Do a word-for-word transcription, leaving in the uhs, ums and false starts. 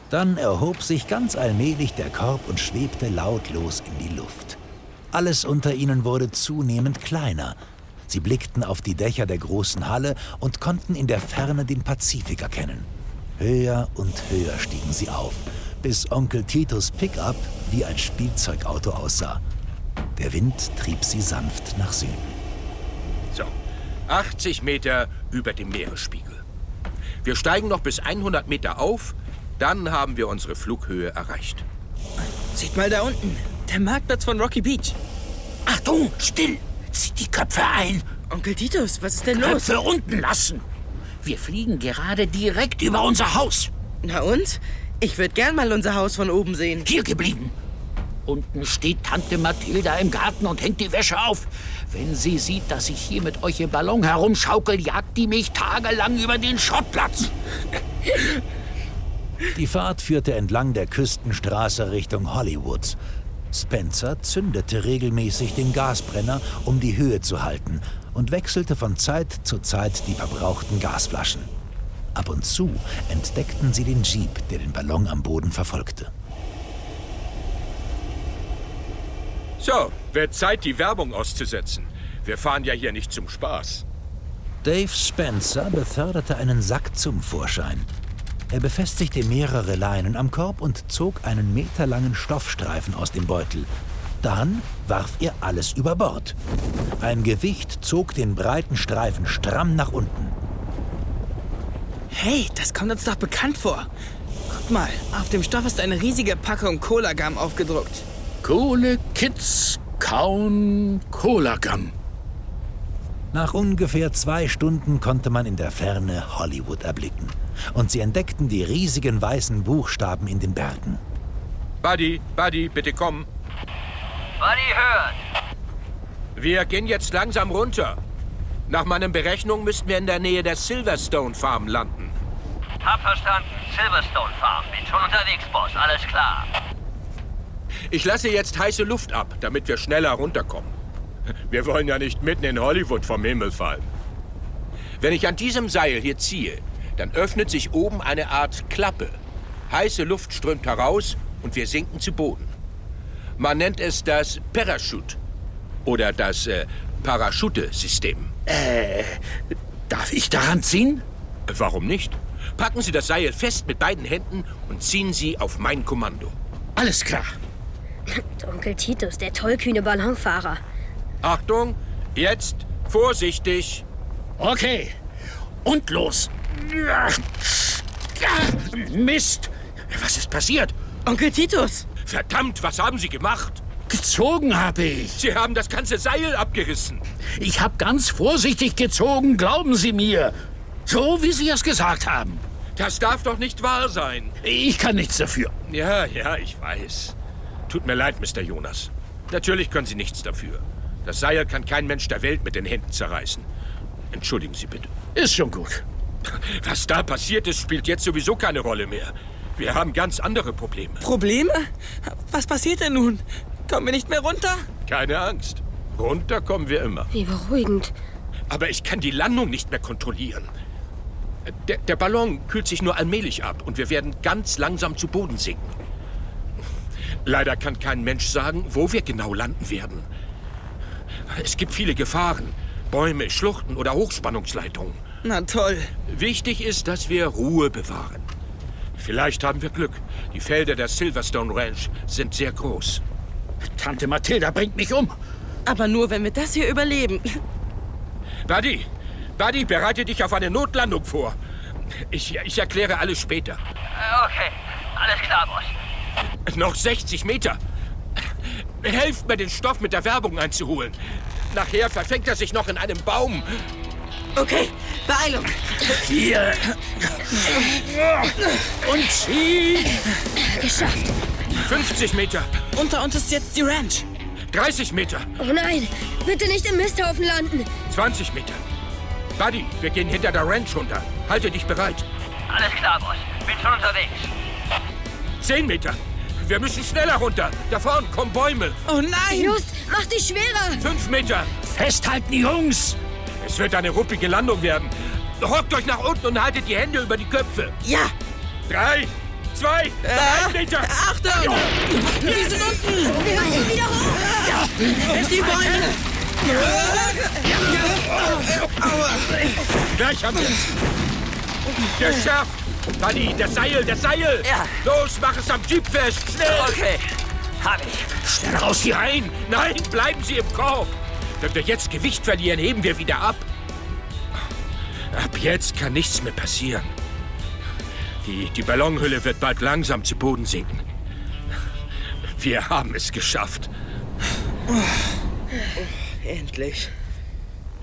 Dann erhob sich ganz allmählich der Korb und schwebte lautlos in die Luft. Alles unter ihnen wurde zunehmend kleiner. Sie blickten auf die Dächer der großen Halle und konnten in der Ferne den Pazifik erkennen. Höher und höher stiegen sie auf, bis Onkel Titos Pickup wie ein Spielzeugauto aussah. Der Wind trieb sie sanft nach Süden. So, achtzig Meter über dem Meeresspiegel. Wir steigen noch bis hundert Meter auf, dann haben wir unsere Flughöhe erreicht. Seht mal da unten, der Marktplatz von Rocky Beach. Achtung, still! Zieht die Köpfe ein! Onkel Titus, was ist denn los? Köpfe unten lassen! Wir fliegen gerade direkt über unser Haus. Na und? Ich würde gern mal unser Haus von oben sehen. Hier geblieben. Unten steht Tante Mathilda im Garten und hängt die Wäsche auf. Wenn sie sieht, dass ich hier mit euch im Ballon herumschaukel, jagt die mich tagelang über den Schrottplatz. Die Fahrt führte entlang der Küstenstraße Richtung Hollywood. Spencer zündete regelmäßig den Gasbrenner, um die Höhe zu halten, und wechselte von Zeit zu Zeit die verbrauchten Gasflaschen. Ab und zu entdeckten sie den Jeep, der den Ballon am Boden verfolgte. So, wird Zeit, die Werbung auszusetzen. Wir fahren ja hier nicht zum Spaß. Dave Spencer beförderte einen Sack zum Vorschein. Er befestigte mehrere Leinen am Korb und zog einen meterlangen Stoffstreifen aus dem Beutel. Dann warf er alles über Bord. Ein Gewicht zog den breiten Streifen stramm nach unten. Hey, das kommt uns doch bekannt vor. Guck mal, auf dem Stoff ist eine riesige Packung Cola-Gum aufgedruckt. Kohle Kids kauen Cola-Gum. Nach ungefähr zwei Stunden konnte man in der Ferne Hollywood erblicken. Und sie entdeckten die riesigen weißen Buchstaben in den Bergen. Buddy, Buddy, bitte komm. Buddy hört. Wir gehen jetzt langsam runter. Nach meinen Berechnungen müssten wir in der Nähe der Silverstone Farm landen. Hab verstanden. Silverstone Farm. Bin schon unterwegs, Boss. Alles klar. Ich lasse jetzt heiße Luft ab, damit wir schneller runterkommen. Wir wollen ja nicht mitten in Hollywood vom Himmel fallen. Wenn ich an diesem Seil hier ziehe, dann öffnet sich oben eine Art Klappe. Heiße Luft strömt heraus und wir sinken zu Boden. Man nennt es das Parachute oder das äh, Parachute-System. Äh, darf ich daran ziehen? Warum nicht? Packen Sie das Seil fest mit beiden Händen und ziehen Sie auf mein Kommando. Alles klar. Onkel Titus, der tollkühne Ballonfahrer. Achtung, jetzt vorsichtig. Okay, und los. Mist, was ist passiert? Onkel Titus! Verdammt, was haben Sie gemacht? Gezogen habe ich. Sie haben das ganze Seil abgerissen. Ich habe ganz vorsichtig gezogen, glauben Sie mir. So, wie Sie es gesagt haben. Das darf doch nicht wahr sein. Ich kann nichts dafür. Ja, ja, ich weiß. Tut mir leid, Mister Jonas. Natürlich können Sie nichts dafür. Das Seil kann kein Mensch der Welt mit den Händen zerreißen. Entschuldigen Sie bitte. Ist schon gut. Was da passiert ist, spielt jetzt sowieso keine Rolle mehr. Wir haben ganz andere Probleme. Probleme? Was passiert denn nun? Kommen wir nicht mehr runter? Keine Angst. Runter kommen wir immer. Wie beruhigend. Aber ich kann die Landung nicht mehr kontrollieren. Der, der Ballon kühlt sich nur allmählich ab und wir werden ganz langsam zu Boden sinken. Leider kann kein Mensch sagen, wo wir genau landen werden. Es gibt viele Gefahren. Bäume, Schluchten oder Hochspannungsleitungen. Na toll. Wichtig ist, dass wir Ruhe bewahren. Vielleicht haben wir Glück. Die Felder der Silverstone Ranch sind sehr groß. Tante Mathilda bringt mich um. Aber nur, wenn wir das hier überleben. Buddy, Buddy, bereite dich auf eine Notlandung vor. Ich, ich erkläre alles später. Okay, alles klar, Boss. Noch sechzig Meter. Helft mir, den Stoff mit der Werbung einzuholen. Nachher verfängt er sich noch in einem Baum. Okay, Beeilung. Hier. Und zieh. Geschafft. fünfzig Meter. Unter uns ist jetzt die Ranch. dreißig Meter. Oh nein, bitte nicht im Misthaufen landen. zwanzig Meter. Buddy, wir gehen hinter der Ranch runter. Halte dich bereit. Alles klar, Boss. Bin schon unterwegs. zehn Meter. Wir müssen schneller runter. Da vorne kommen Bäume. Oh nein! Just, mach dich schwerer. fünf Meter. Festhalten, Jungs. Es wird eine ruppige Landung werden. Hockt euch nach unten und haltet die Hände über die Köpfe. Ja! Drei, zwei, Ah, ein Meter. Achtung! Wir sind unten! Wir müssen wieder hoch! Die Bäume! Gleich haben wir es. Geschafft. Buddy, das Seil, das Seil. Ja. Los, mach es am Jeep fest. Schnell. Okay, hab ich. Schnell raus hier rein. Nein, bleiben Sie im Korb. Wenn wir jetzt Gewicht verlieren, heben wir wieder ab. Ab jetzt kann nichts mehr passieren. Die, die Ballonhülle wird bald langsam zu Boden sinken. Wir haben es geschafft. Endlich.